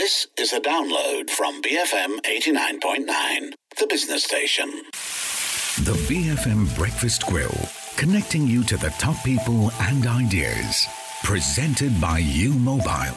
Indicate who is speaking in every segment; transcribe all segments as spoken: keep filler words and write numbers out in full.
Speaker 1: This is a download from B F M eighty-nine point nine, the business station.
Speaker 2: The B F M Breakfast Grill, connecting you to the top people and ideas. Presented by U Mobile.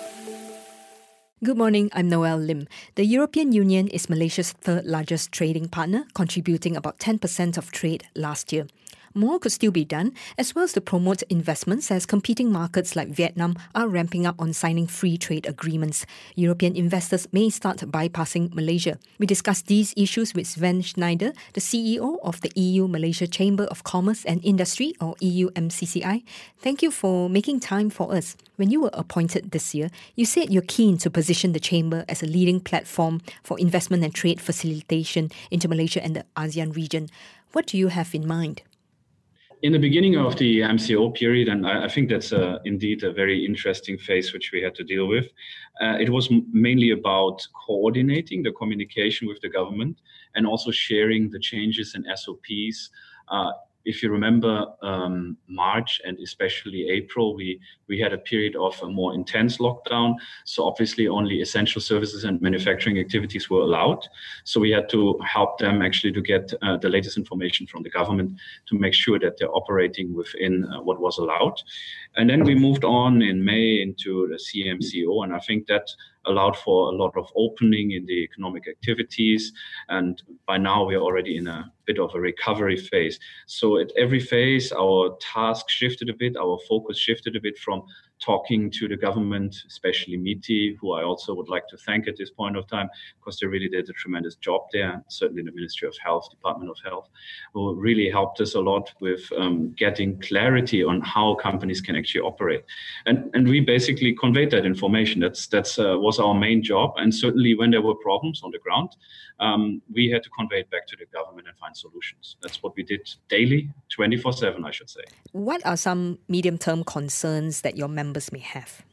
Speaker 3: Good morning, I'm Noelle Lim. The European Union is Malaysia's third largest trading partner, contributing about ten percent of trade last year. More could still be done, as well as to promote investments as competing markets like Vietnam are ramping up on signing free trade agreements. European investors may start bypassing Malaysia. We discussed these issues with Sven Schneider, the C E O of the E U Malaysia Chamber of Commerce and Industry, or E U M C C I. Thank you for making time for us. When you were appointed this year, you said you're keen to position the Chamber as a leading platform for investment and trade facilitation into Malaysia and the ASEAN region. What do you have in mind?
Speaker 4: In the beginning of the M C O period, and I, I think that's uh, indeed a very interesting phase which we had to deal with, uh, it was m- mainly about coordinating the communication with the government and also sharing the changes in S O Ps. Uh, if you remember, um, March and especially April, we, we had a period of a more intense lockdown. So obviously only essential services and manufacturing activities were allowed. So we had to help them actually to get uh, the latest information from the government to make sure that they're operating within uh, what was allowed. And then we moved on in May into the C M C O, and I think that allowed for a lot of opening in the economic activities. And by now we're already in a bit of a recovery phase. So at every phase, our task shifted a bit, our focus shifted a bit from talking to the government, especially MITI, who I also would like to thank at this point of time, because they really did a tremendous job there, certainly the Ministry of Health, Department of Health, who really helped us a lot with um, getting clarity on how companies can actually operate. And and we basically conveyed that information. That's that's uh, was our main job. And certainly when there were problems on the ground, um, we had to convey it back to the government and find solutions. That's what we did daily, twenty-four seven, I should say.
Speaker 3: What are some medium-term concerns that your members may have?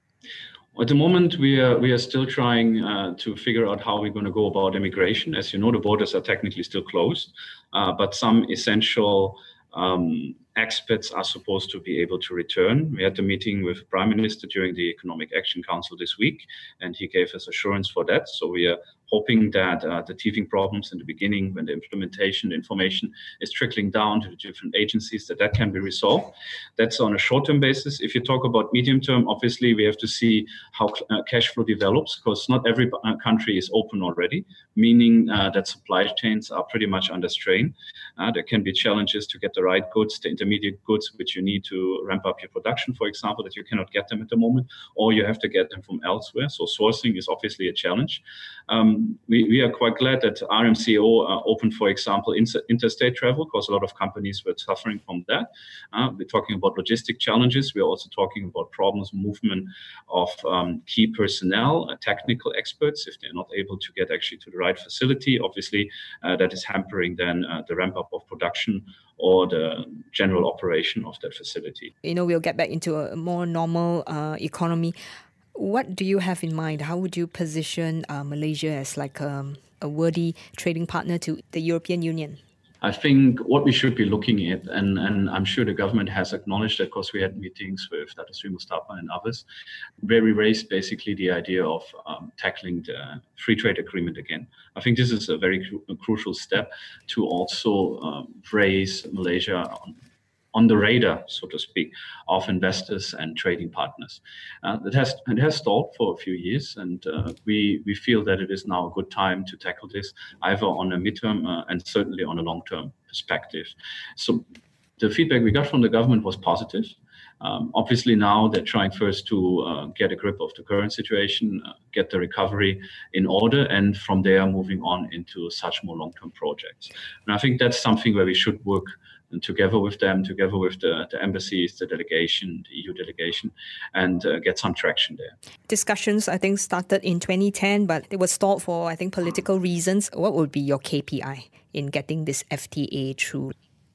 Speaker 4: At the moment, we are we are still trying uh, to figure out how we're going to go about immigration. As you know, the borders are technically still closed, uh, but some essential um, expats are supposed to be able to return. We had a meeting with the Prime Minister during the Economic Action Council this week, and he gave us assurance for that. So we are hoping that uh, the teething problems in the beginning, when the implementation information is trickling down to the different agencies, that that can be resolved. That's on a short-term basis. If you talk about medium-term, obviously we have to see how uh, cash flow develops, because not every uh, country is open already, meaning uh, that supply chains are pretty much under strain. Uh, there can be challenges to get the right goods, the intermediate goods, which you need to ramp up your production, for example, that you cannot get them at the moment, or you have to get them from elsewhere. So sourcing is obviously a challenge. Um, We, we are quite glad that R M C O uh, opened, for example, inter- interstate travel, because a lot of companies were suffering from that. Uh, we're talking about logistic challenges. We're also talking about problems, movement of um, key personnel, uh, technical experts, if they're not able to get actually to the right facility. Obviously, uh, that is hampering then uh, the ramp up of production or the general operation of that facility.
Speaker 3: You know, we'll get back into a more normal uh, economy. What do you have in mind? How would you position uh, Malaysia as like um, a worthy trading partner to the European Union?
Speaker 4: I think what we should be looking at, and, and I'm sure the government has acknowledged that, because we had meetings with Dato Sri Mustafa and others, where we raised basically the idea of um, tackling the free trade agreement again. I think this is a very cru- a crucial step to also um, raise Malaysia on, on the radar, so to speak, of investors and trading partners. Uh, it has it has stalled for a few years, and uh, we we feel that it is now a good time to tackle this, either on a midterm uh, and certainly on a long-term perspective. So the feedback we got from the government was positive. Um, obviously now they're trying first to uh, get a grip of the current situation, uh, get the recovery in order, and from there moving on into such more long-term projects. And I think that's something where we should work and together with them, together with the, the embassies, the delegation, the E U delegation, and uh, get some traction there.
Speaker 3: Discussions, I think, started in twenty ten, but it was stalled for, I think, political reasons. What would be your K P I in getting this F T A through?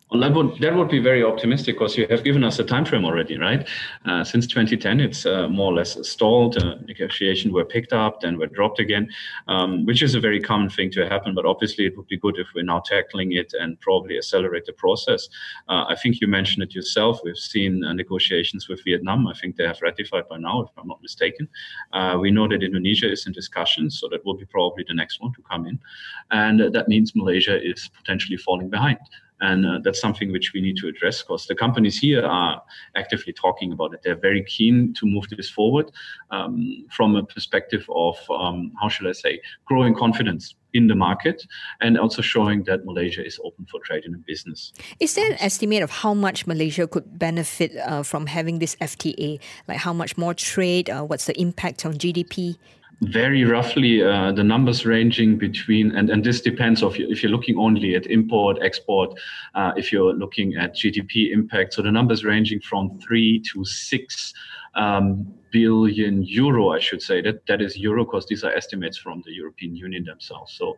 Speaker 4: Well, that would that would be very optimistic because you have given us a time frame already, right? Uh, since twenty ten, it's uh, more or less stalled. Uh, negotiations were picked up, then were dropped again, um, which is a very common thing to happen. But obviously, it would be good if we're now tackling it and probably accelerate the process. Uh, I think you mentioned it yourself. We've seen uh, negotiations with Vietnam. I think they have ratified by now, if I'm not mistaken. Uh, we know that Indonesia is in discussion, so that will be probably the next one to come in, and uh, that means Malaysia is potentially falling behind. And uh, that's something which we need to address because the companies here are actively talking about it. They're very keen to move this forward um, from a perspective of, um, how should I say, growing confidence in the market and also showing that Malaysia is open for trade and business.
Speaker 3: Is there an estimate of how much Malaysia could benefit uh, from having this F T A? Like how much more trade? Uh, what's the impact on G D P?
Speaker 4: Very roughly, uh, the numbers ranging between, and, and this depends of if you're looking only at import, export, uh, if you're looking at G D P impact. So the numbers ranging from three to six um, billion euro, I should say. That that is euro because these are estimates from the European Union themselves. So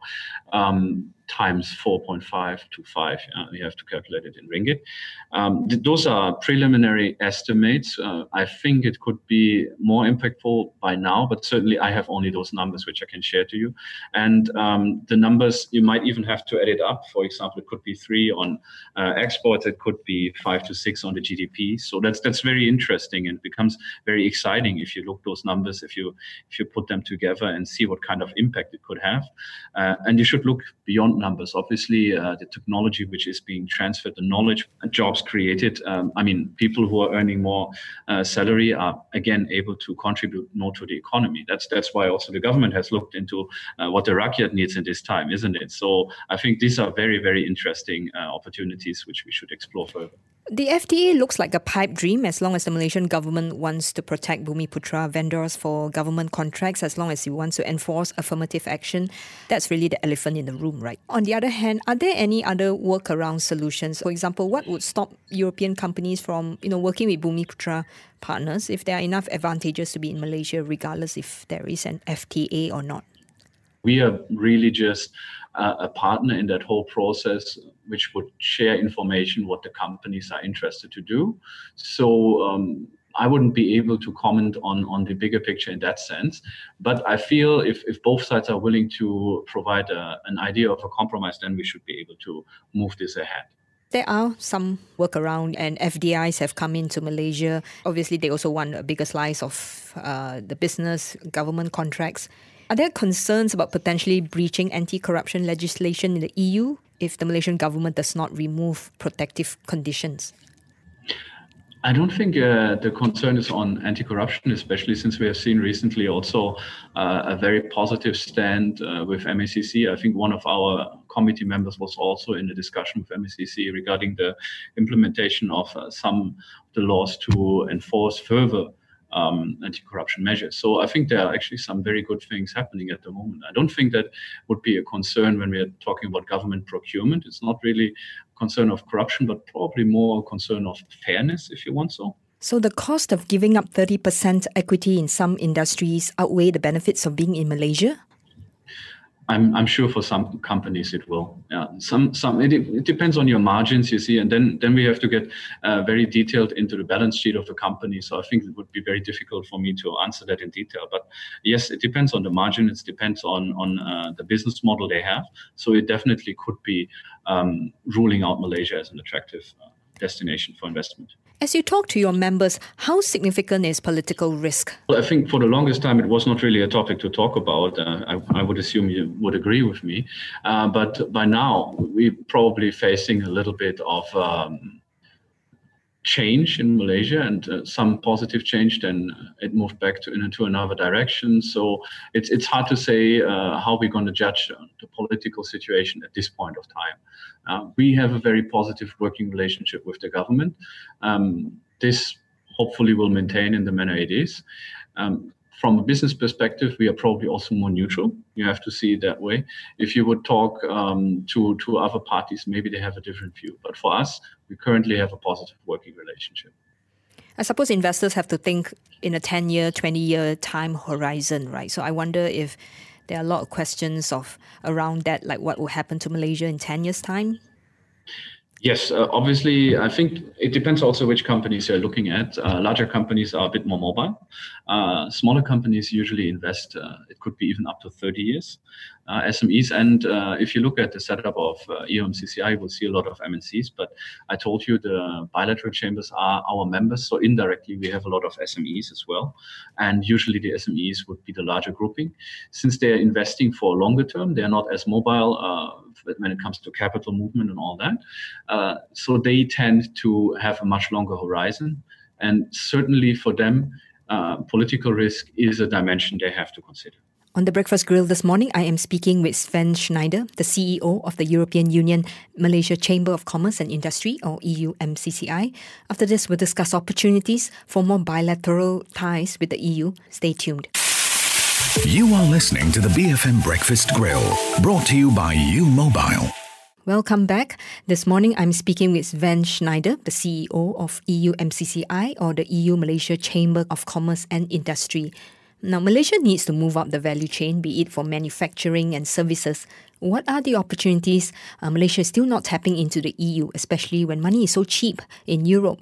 Speaker 4: um, times four point five to five, uh, you have to calculate it in ringgit. Um, th- those are preliminary estimates. Uh, I think it could be more impactful by now, but certainly I have only those numbers which I can share to you. And um, the numbers, you might even have to add it up. For example, it could be three on uh, exports, it could be five to six on the G D P. So that's that's very interesting and it becomes very exciting if you look those numbers, if you if you put them together and see what kind of impact it could have. Uh, and you should look beyond numbers. Obviously, uh, the technology which is being transferred, the knowledge, jobs created. Um, I mean, people who are earning more uh, salary are again able to contribute more to the economy. That's that's why also the government has looked into uh, what the Rakyat needs in this time, isn't it? So I think these are very, very interesting uh, opportunities which we should explore further.
Speaker 3: The F T A looks like a pipe dream as long as the Malaysian government wants to protect Bumiputra vendors for government contracts, as long as it wants to enforce affirmative action. That's really the elephant in the room, right? On the other hand, are there any other workaround solutions? For example, what would stop European companies from, you know, working with Bumiputra partners if there are enough advantages to be in Malaysia, regardless if there is an F T A or not?
Speaker 4: We are really just uh, a partner in that whole process, which would share information what the companies are interested to do. So um, I wouldn't be able to comment on, on the bigger picture in that sense. But I feel if, if both sides are willing to provide a, an idea of a compromise, then we should be able to move this ahead.
Speaker 3: There are some workaround and F D Is have come into Malaysia. Obviously, they also want a bigger slice of uh, the business, government contracts. Are there concerns about potentially breaching anti-corruption legislation in the E U if the Malaysian government does not remove protective conditions?
Speaker 4: I don't think uh, the concern is on anti-corruption, especially since we have seen recently also uh, a very positive stand uh, with M A C C. I think one of our committee members was also in a discussion with M A C C regarding the implementation of uh, some of the laws to enforce further um, anti-corruption measures. So I think there are actually some very good things happening at the moment. I don't think that would be a concern when we are talking about government procurement. It's not really concern of corruption, but probably more a concern of fairness, if you want so.
Speaker 3: So the cost of giving up thirty percent equity in some industries outweigh the benefits of being in Malaysia?
Speaker 4: I'm I'm sure for some companies it will. Yeah, some some it, it depends on your margins, you see, and then then we have to get uh, very detailed into the balance sheet of the company. So I think it would be very difficult for me to answer that in detail. But yes, it depends on the margin. It depends on on uh, the business model they have. So it definitely could be um, ruling out Malaysia as an attractive uh, destination for investment.
Speaker 3: As you talk to your members, how significant is political risk?
Speaker 4: Well, I think for the longest time, it was not really a topic to talk about. Uh, I, I would assume you would agree with me. Uh, but by now, we're probably facing a little bit of um, change in Malaysia and uh, some positive change. Then it moved back to into another direction. So it's it's hard to say uh, how we're going to judge the political situation at this point of time. Uh, we have a very positive working relationship with the government. Um, this hopefully will maintain in the manner it is. Um, from a business perspective, we are probably also more neutral. You have to see it that way. If you would talk um, to, to other parties, maybe they have a different view. But for us, we currently have a positive working relationship.
Speaker 3: I suppose investors have to think in a ten-year, twenty-year time horizon, right? So I wonder if there are a lot of questions of around that, like what will happen to Malaysia in ten years' time?
Speaker 4: Yes, uh, obviously, I think it depends also which companies you're looking at. Uh, larger companies are a bit more mobile. Uh, smaller companies usually invest, uh, it could be even up to thirty years. Uh, S M Es, and uh, if you look at the setup of uh, E U M C C I, you will see a lot of M N Cs, but I told you the bilateral chambers are our members, so indirectly we have a lot of S M Es as well, and usually the S M Es would be the larger grouping. Since they're investing for longer term, they're not as mobile uh, when it comes to capital movement and all that, uh, so they tend to have a much longer horizon, and certainly for them, uh, political risk is a dimension they have to consider.
Speaker 3: On the Breakfast Grill this morning, I am speaking with Sven Schneider, the C E O of the European Union Malaysia Chamber of Commerce and Industry, or E U M C C I. After this, we'll discuss opportunities for more bilateral ties with the E U. Stay tuned.
Speaker 2: You are listening to the B F M Breakfast Grill, brought to you by U Mobile.
Speaker 3: Welcome back. This morning, I'm speaking with Sven Schneider, the C E O of E U M C C I, or the E U Malaysia Chamber of Commerce and Industry. Now, Malaysia needs to move up the value chain, be it for manufacturing and services. What are the opportunities uh, Malaysia is still not tapping into the E U, especially when money is so cheap in Europe?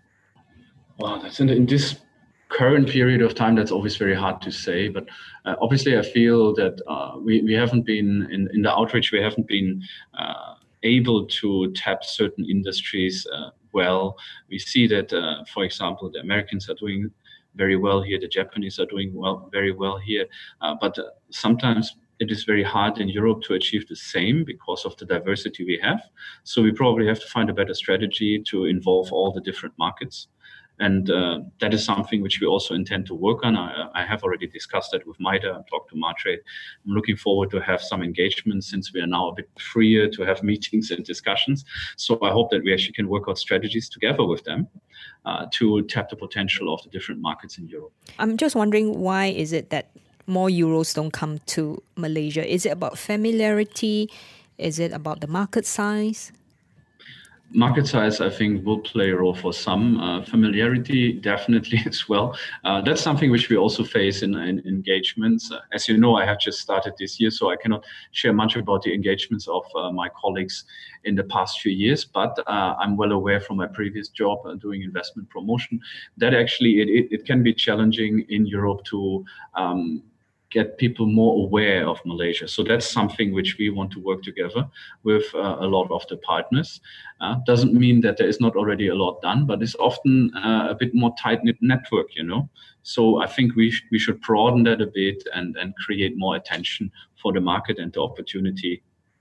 Speaker 4: Well, that's in, in this current period of time, that's always very hard to say. But uh, obviously, I feel that uh, we, we haven't been, in, in the outreach, we haven't been uh, able to tap certain industries uh, well. We see that, uh, for example, the Americans are doing very well here. The Japanese are doing well, very well here. Uh, but uh, sometimes it is very hard in Europe to achieve the same because of the diversity we have. So we probably have to find a better strategy to involve all the different markets. And uh, that is something which we also intend to work on. I, I have already discussed that with MIDA, I've talked to Martrade. I'm looking forward to have some engagement since we are now a bit freer to have meetings and discussions. So I hope that we actually can work out strategies together with them uh, to tap the potential of the different markets in Europe.
Speaker 3: I'm just wondering, why is it that more Euros don't come to Malaysia? Is it about familiarity? Is it about the market size?
Speaker 4: Market size, I think, will play a role for some. Uh, familiarity, definitely as well. Uh, that's something which we also face in, in engagements. Uh, as you know, I have just started this year, so I cannot share much about the engagements of uh, my colleagues in the past few years. But uh, I'm well aware from my previous job uh, doing investment promotion that actually it, it, it can be challenging in Europe to um, get people more aware of Malaysia. So that's something which we want to work together with uh, a lot of the partners. Uh, doesn't mean that there is not already a lot done, but it's often uh, a bit more tight-knit network, you know. So I think we, sh- we should broaden that a bit and, and create more attention for the market and the opportunity.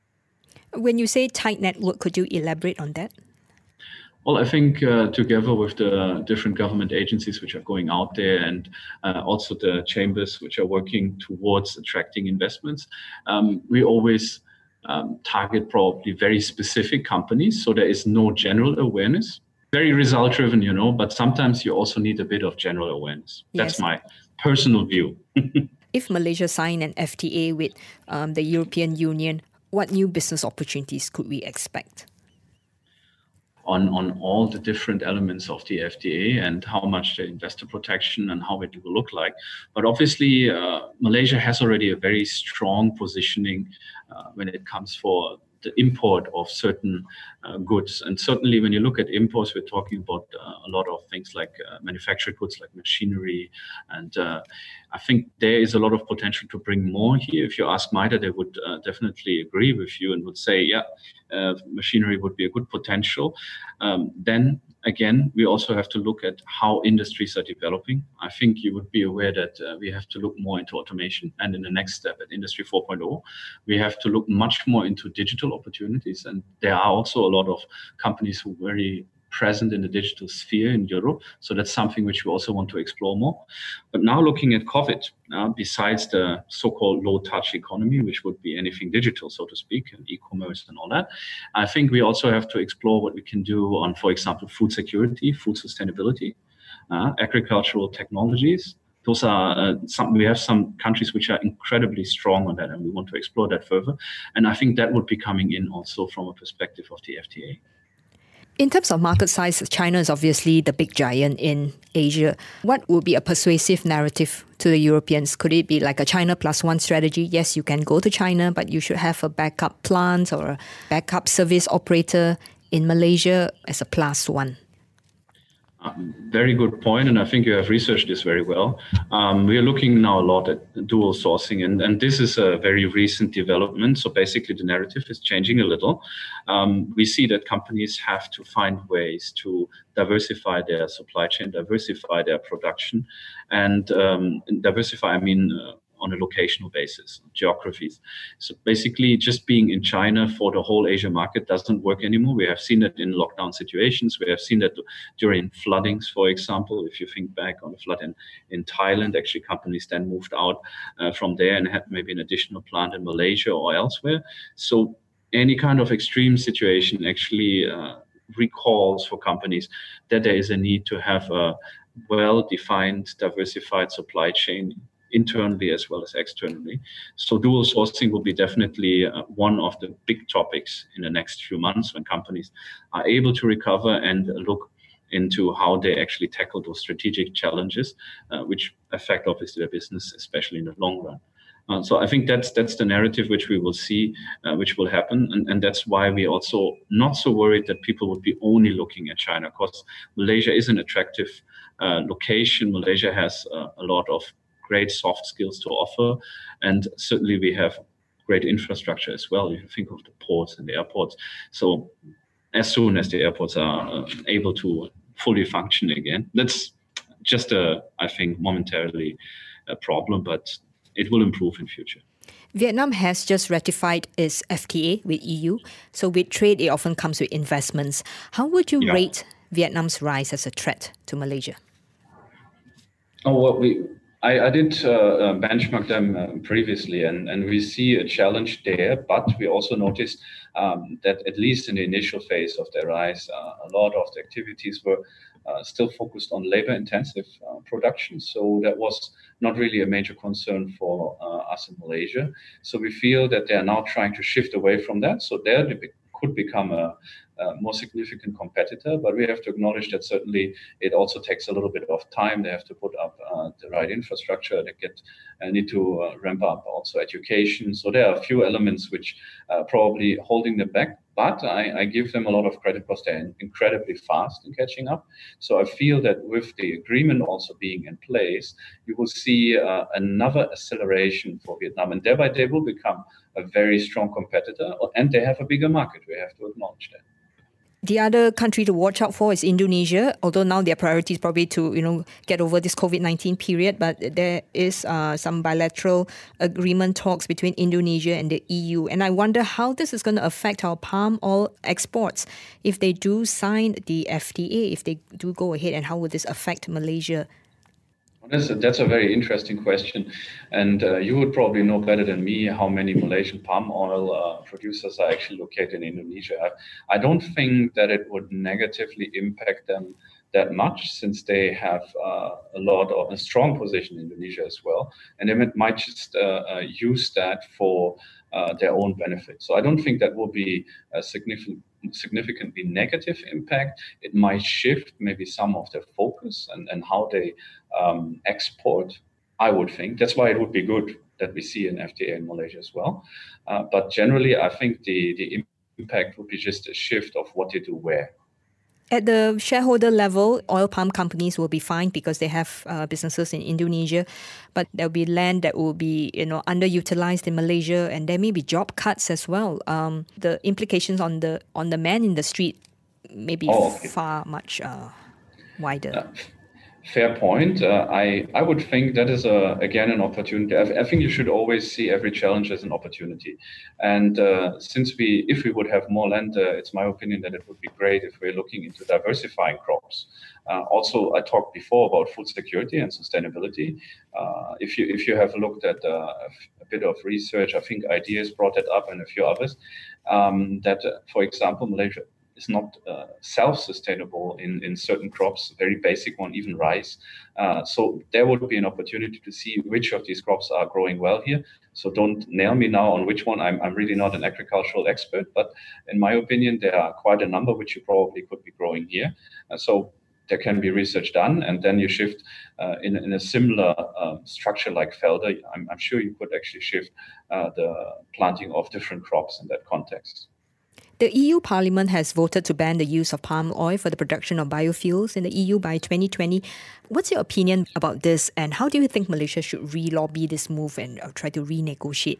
Speaker 3: When you say tight network, could you elaborate on that?
Speaker 4: Well, I think uh, together with the different government agencies which are going out there and uh, also the chambers which are working towards attracting investments, um, we always um, target probably very specific companies. So there is no general awareness. Very result driven, you know, but sometimes you also need a bit of general awareness. That's yes. my personal view.
Speaker 3: If Malaysia signed an F T A with um, the European Union, what new business opportunities could we expect?
Speaker 4: On, on all the different elements of the F T A and how much the investor protection and how it will look like. But obviously, uh, Malaysia has already a very strong positioning uh, when it comes for the import of certain uh, goods. And certainly when you look at imports, we're talking about uh, a lot of things like uh, manufactured goods, like machinery. And uh, I think there is a lot of potential to bring more here. If you ask MIDA, they would uh, definitely agree with you and would say, yeah, uh, machinery would be a good potential. Um, then again, we also have to look at how industries are developing. I think you would be aware that uh, we have to look more into automation. And in the next step at Industry four point oh, we have to look much more into digital opportunities. And there are also a lot of companies who are very present in the digital sphere in Europe. So that's something which we also want to explore more. But now looking at COVID, uh, besides the so-called low-touch economy, which would be anything digital, so to speak, and e-commerce and all that, I think we also have to explore what we can do on, for example, food security, food sustainability, uh, agricultural technologies. Those are uh, some, we have some countries which are incredibly strong on that, and we want to explore that further. And I think that would be coming in also from a perspective of the F T A.
Speaker 3: In terms of market size, China is obviously the big giant in Asia. What would be a persuasive narrative to the Europeans? Could it be like a China plus one strategy? Yes, you can go to China, but you should have a backup plant or a backup service operator in Malaysia as a plus one?
Speaker 4: Um, very good point, and I think you have researched this very well. Um, we are looking now a lot at dual sourcing, and, and this is a very recent development. So basically the narrative is changing a little. Um, we see that companies have to find ways to diversify their supply chain, diversify their production, and um, diversify, I mean, uh, on a locational basis, geographies. So basically just being in China for the whole Asia market doesn't work anymore. We have seen that in lockdown situations. We have seen that during floodings, for example. If you think back on the flood in, in Thailand, actually companies then moved out uh, from there and had maybe an additional plant in Malaysia or elsewhere. So any kind of extreme situation actually uh, recalls for companies that there is a need to have a well-defined, diversified supply chain internally as well as externally. So dual sourcing will be definitely uh, one of the big topics in the next few months when companies are able to recover and look into how they actually tackle those strategic challenges, uh, which affect obviously their business, especially in the long run. Uh, so I think that's that's the narrative which we will see, uh, which will happen, and, and that's why we're also not so worried that people would be only looking at China, because Malaysia is an attractive uh, location. Malaysia has uh, a lot of great soft skills to offer, and certainly we have great infrastructure as well. You think of the ports and the airports. So as soon as the airports are uh, able to fully function again, that's just a, I think, momentarily a problem, but it will improve in future.
Speaker 3: Vietnam has just ratified its F T A with E U. So with trade, it often comes with investments. How would you yeah. rate Vietnam's rise as a threat to Malaysia?
Speaker 4: Oh, well, we... I, I did uh, uh, benchmark them uh, previously, and, and we see a challenge there, but we also noticed um, that at least in the initial phase of their rise, uh, a lot of the activities were uh, still focused on labor-intensive uh, production. So that was not really a major concern for uh, us in Malaysia. So we feel that they are now trying to shift away from that. So there they could become a Uh, more significant competitor, but we have to acknowledge that certainly it also takes a little bit of time. They have to put up uh, the right infrastructure. They get uh, need to uh, ramp up also education. So there are a few elements which uh, probably holding them back. But I, I give them a lot of credit because they're incredibly fast in catching up. So I feel that with the agreement also being in place, you will see uh, another acceleration for Vietnam, and thereby they will become a very strong competitor, and they have a bigger market. We have to acknowledge that.
Speaker 3: The other country to watch out for is Indonesia, although now their priority is probably to, you know, get over this COVID nineteen period, but there is uh, some bilateral agreement talks between Indonesia and the E U. And I wonder how this is going to affect our palm oil exports if they do sign the F T A, if they do go ahead, and how would this affect Malaysia?
Speaker 4: That's a, that's a very interesting question, and uh, you would probably know better than me how many Malaysian palm oil uh, producers are actually located in Indonesia. I, I don't think that it would negatively impact them that much, since they have uh, a lot of a strong position in Indonesia as well, and they might just uh, uh, use that for uh, their own benefit. So I don't think that will be a significant significantly negative impact. It might shift maybe some of their focus and, and how they um, export, I would think. That's why it would be good that we see an F T A in Malaysia as well. Uh, but generally, I think the, the impact would be just a shift of what they do where.
Speaker 3: At the shareholder level, oil palm companies will be fine because they have uh, businesses in Indonesia, but there'll be land that will be, you know, underutilized in Malaysia, and there may be job cuts as well. Um, the implications on the on the man in the street may be oh, okay. far much uh, wider.
Speaker 4: Uh, fair point. Uh, I I would think that is a, again an opportunity. I, I think you should always see every challenge as an opportunity. And uh, since we, if we would have more land, uh, it's my opinion that it would be great if we're looking into diversifying crops. Uh, also, I talked before about food security and sustainability. Uh, if you if you have looked at uh, a bit of research, I think Ideas brought that up and a few others. Um, that, uh, for example, Malaysia is not uh, self-sustainable in, in certain crops, a very basic one, even rice. Uh, so there would be an opportunity to see which of these crops are growing well here. So don't nail me now on which one. I'm, I'm really not an agricultural expert, but in my opinion, there are quite a number which you probably could be growing here. Uh, so there can be research done, and then you shift uh, in, in a similar uh, structure like Felder. I'm, I'm sure you could actually shift uh, the planting of different crops in that context.
Speaker 3: The E U Parliament has voted to ban the use of palm oil for the production of biofuels in the E U by twenty twenty. What's your opinion about this, and how do you think Malaysia should re-lobby this move and uh, try to renegotiate?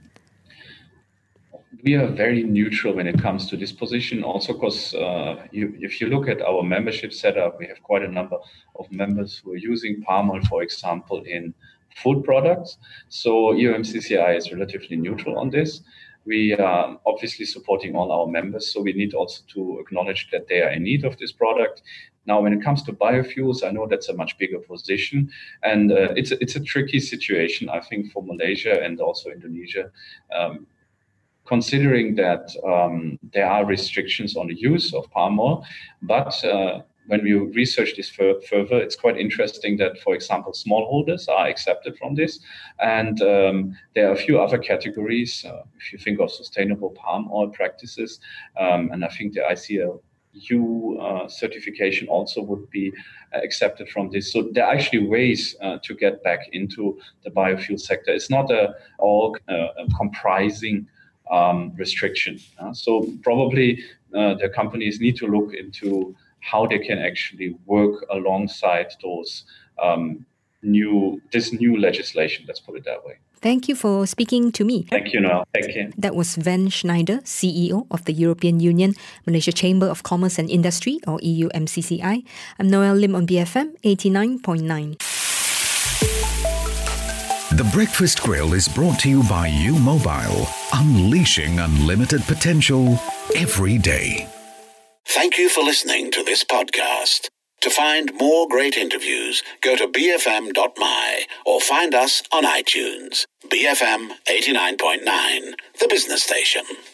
Speaker 4: We are very neutral when it comes to this position, also because uh, you, if you look at our membership setup, we have quite a number of members who are using palm oil, for example, in food products. So E U M C C I is relatively neutral on this. We are obviously supporting all our members, so we need also to acknowledge that they are in need of this product. Now, when it comes to biofuels, I know that's a much bigger position, and uh, it's, a, it's a tricky situation, I think, for Malaysia and also Indonesia, um, considering that um, there are restrictions on the use of palm oil, but uh, when we research this fur- further, it's quite interesting that, for example, smallholders are accepted from this. And um, there are a few other categories, uh, if you think of sustainable palm oil practices, um, and I think the I C L U uh, certification also would be uh, accepted from this. So there are actually ways uh, to get back into the biofuel sector. It's not a all uh, comprising um, restriction. Uh, so probably uh, the companies need to look into how they can actually work alongside those um, new this new legislation. Let's put it that way.
Speaker 3: Thank you for speaking to me.
Speaker 4: Thank you, Noel. Thank you.
Speaker 3: That was Van Schneider, C E O of the European Union, Malaysia Chamber of Commerce and Industry, or E U M C C I. I'm Noel Lim on B F M eighty-nine point nine.
Speaker 2: The Breakfast Grill is brought to you by U Mobile, unleashing unlimited potential every day.
Speaker 1: Thank you for listening to this podcast. To find more great interviews, go to b f m dot m y or find us on iTunes. B F M eighty-nine point nine, the business station.